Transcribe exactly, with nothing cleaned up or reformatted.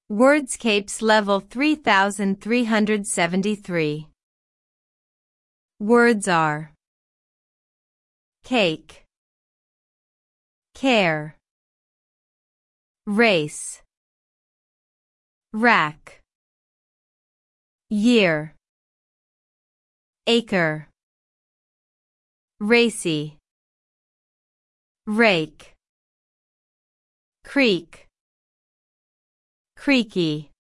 Wordscapes level three thousand three hundred seventy-three. Words are cake, care, race, rack, year, acre, racy, rake, creek, creaky.